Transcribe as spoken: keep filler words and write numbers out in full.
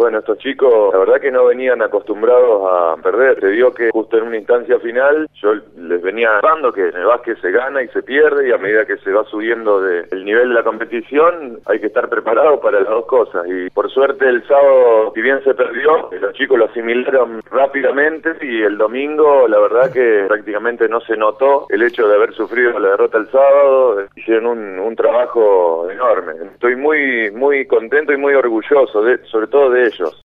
bueno, estos chicos, la verdad que no venían acostumbrados a perder. Se vio que justo en una instancia final, yo les venía dando que en el básquet se gana y se pierde, y a medida que se va subiendo de, el nivel de la competición, hay que estar preparado para las dos cosas. Y por suerte el sábado, si bien se perdió, los chicos lo asimilaron rápidamente, y el domingo, la verdad que prácticamente no se notó el hecho de haber sufrido la derrota el sábado. Hicieron un, un trabajo enorme. Estoy muy, muy contento y muy orgulloso, de, sobre todo de ellos.